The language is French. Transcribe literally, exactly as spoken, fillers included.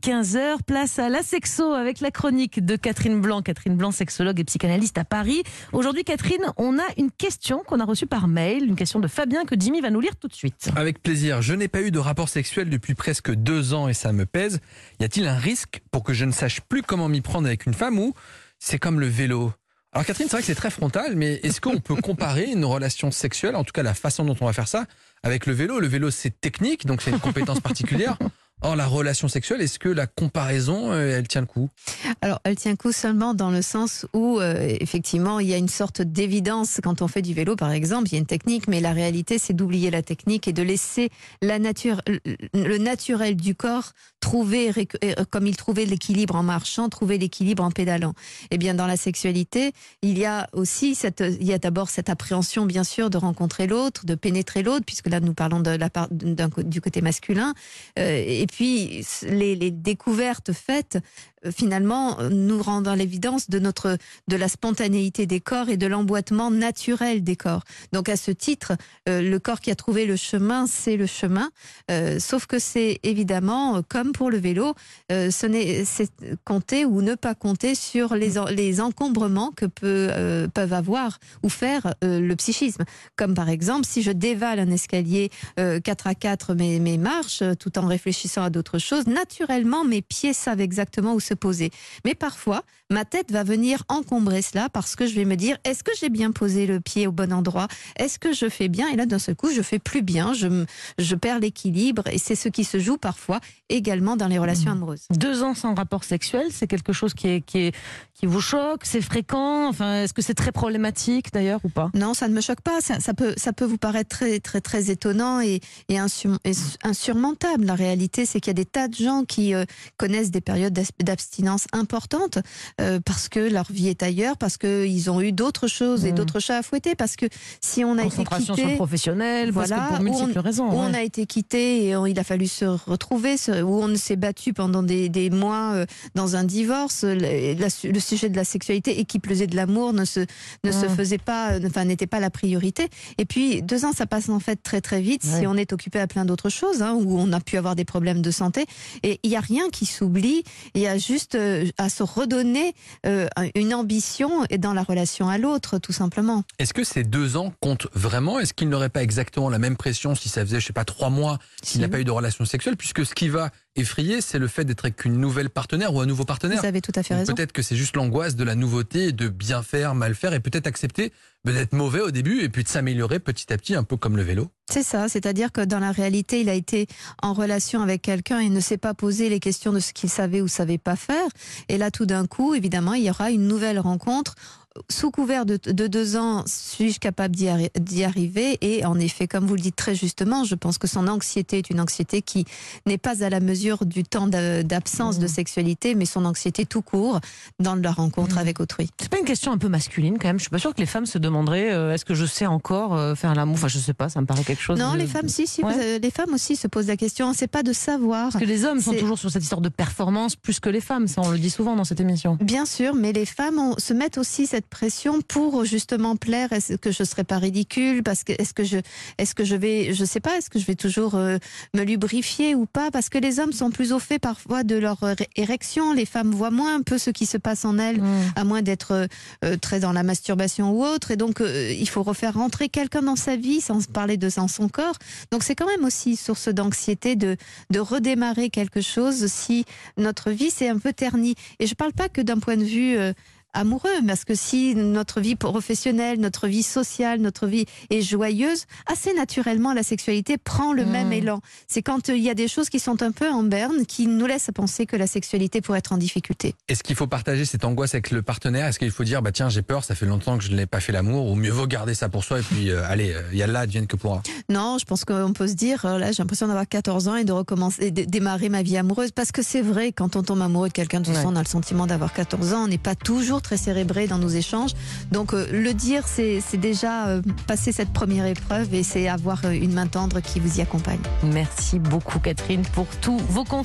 quinze heures. Place à la sexo avec la chronique de Catherine Blanc. Catherine Blanc, sexologue et psychanalyste à Paris. Aujourd'hui, Catherine, on a une question qu'on a reçue par mail, une question de Fabien que Jimmy va nous lire tout de suite. Avec plaisir. Je n'ai pas eu de rapport sexuel depuis presque deux ans et ça me pèse. Y a-t-il un risque pour que je ne sache plus comment m'y prendre avec une femme ou c'est comme le vélo ? Alors Catherine, c'est vrai que c'est très frontal, mais est-ce qu'on peut comparer une relation sexuelle, en tout cas la façon dont on va faire ça, avec le vélo ? Le vélo, c'est technique, donc c'est une compétence particulière. Or, la relation sexuelle, est-ce que la comparaison, euh, elle tient le coup ? Alors, elle tient le coup seulement dans le sens où, euh, effectivement, il y a une sorte d'évidence. Quand on fait du vélo, par exemple, il y a une technique, mais la réalité, c'est d'oublier la technique et de laisser la nature, le naturel du corps trouver, comme il trouvait l'équilibre en marchant, trouver l'équilibre en pédalant. Eh bien, dans la sexualité, il y a aussi cette, il y a d'abord cette appréhension, bien sûr, de rencontrer l'autre, de pénétrer l'autre, puisque là, nous parlons de la part, d'un, du côté masculin. Euh, et puis, les, les découvertes faites, euh, finalement, nous rendent à l'évidence de notre, de la spontanéité des corps et de l'emboîtement naturel des corps. Donc, à ce titre, euh, le corps qui a trouvé le chemin, c'est le chemin. Euh, sauf que c'est évidemment, comme pour le vélo, euh, ce n'est, c'est compter ou ne pas compter sur les, les encombrements que peut, euh, peuvent avoir ou faire euh, le psychisme. Comme par exemple, si je dévale un escalier euh, quatre à quatre mes, mes marches, tout en réfléchissant à d'autres choses, naturellement, mes pieds savent exactement où se poser. Mais parfois, ma tête va venir encombrer cela parce que je vais me dire, est-ce que j'ai bien posé le pied au bon endroit ? Est-ce que je fais bien ? Et là, d'un seul coup, je fais plus bien, je, je perds l'équilibre et c'est ce qui se joue parfois également dans les relations amoureuses. Deux ans sans rapport sexuel, c'est quelque chose qui, est, qui, est, qui vous choque ? C'est fréquent ? Enfin, est-ce que c'est très problématique d'ailleurs ou pas ? Non, ça ne me choque pas. Ça, ça, peut, ça peut vous paraître très, très, très étonnant et, et, insur, et insurmontable. La réalité, c'est qu'il y a des tas de gens qui euh, connaissent des périodes d'abstinence importantes euh, parce que leur vie est ailleurs, parce qu'ils ont eu d'autres choses et mmh. d'autres chats à fouetter, parce que si on a été quitté... Concentration sur le professionnel, voilà, parce que pour multiples on, raisons. Où ouais. on a été quitté et on, il a fallu se retrouver, se, où on s'est battu pendant des, des mois euh, dans un divorce. Le, la, le sujet de la sexualité et qui plus est de l'amour ne se ne mmh. se faisait pas, enfin n'était pas la priorité. Et puis deux ans, ça passe en fait très très vite ouais. si on est occupé à plein d'autres choses, hein, où on a pu avoir des problèmes de santé. Et il y a rien qui s'oublie. Il y a juste euh, à se redonner euh, une ambition dans la relation à l'autre, tout simplement. Est-ce que ces deux ans comptent vraiment ? Est-ce qu'il n'aurait pas exactement la même pression si ça faisait, je sais pas, trois mois qu'il si. n'a pas eu de relation sexuelle, puisque ce qui va effrayer, c'est le fait d'être avec une nouvelle partenaire ou un nouveau partenaire. Vous avez tout à fait raison. Peut-être que c'est juste l'angoisse de la nouveauté, de bien faire, mal faire, et peut-être accepter d'être mauvais au début et puis de s'améliorer petit à petit, un peu comme le vélo. C'est ça, c'est-à-dire que dans la réalité, il a été en relation avec quelqu'un et ne s'est pas posé les questions de ce qu'il savait ou savait pas faire. Et là, tout d'un coup, évidemment, il y aura une nouvelle rencontre. Sous couvert de, de deux ans, suis-je capable d'y, arri- d'y arriver ? Et en effet, comme vous le dites très justement, je pense que son anxiété est une anxiété qui n'est pas à la mesure du temps d'absence mmh. de sexualité, mais son anxiété tout court dans la rencontre mmh. avec autrui. C'est pas une question un peu masculine quand même ? Je suis pas sûre que les femmes se demanderaient euh, est-ce que je sais encore euh, faire l'amour ? Enfin, je sais pas, ça me paraît quelque chose. Non, de... les femmes, si, si, ouais. vous avez, les femmes aussi se posent la question. C'est pas de savoir. Parce que les hommes sont c'est... toujours sur cette histoire de performance plus que les femmes. Ça, on le dit souvent dans cette émission. Bien sûr, mais les femmes ont, se mettent aussi cette pression pour justement plaire. Est-ce que je serai pas ridicule ? Parce que est-ce que je, est-ce que je vais, je sais pas, est-ce que je vais toujours euh, me lubrifier ou pas ? Parce que les hommes sont plus au fait parfois de leur érection. Les femmes voient moins un peu ce qui se passe en elles, mmh. à moins d'être euh, très dans la masturbation ou autre. Et donc euh, il faut refaire rentrer quelqu'un dans sa vie sans parler de dans son corps. Donc c'est quand même aussi source d'anxiété de de redémarrer quelque chose si notre vie s'est un peu ternie. Et je parle pas que d'un point de vue euh, amoureux, parce que si notre vie professionnelle, notre vie sociale, notre vie est joyeuse, assez naturellement la sexualité prend le mmh. même élan. C'est quand il y a des choses qui sont un peu en berne, qui nous laissent penser que la sexualité pourrait être en difficulté. Est-ce qu'il faut partager cette angoisse avec le partenaire ? Est-ce qu'il faut dire, bah tiens, j'ai peur, ça fait longtemps que je n'ai pas fait l'amour, ou mieux vaut garder ça pour soi et puis euh, allez, il y a là, advienne que pourra. Non, je pense qu'on peut se dire, là, j'ai l'impression d'avoir quatorze ans et de recommencer, de démarrer ma vie amoureuse, parce que c'est vrai, quand on tombe amoureux de quelqu'un, de toute façon, on a le sentiment d'avoir quatorze ans, on n'est pas toujours très cérébré dans nos échanges. Donc euh, le dire, c'est, c'est déjà euh, passer cette première épreuve et c'est avoir euh, une main tendre qui vous y accompagne. Merci beaucoup Catherine pour tous vos conseils.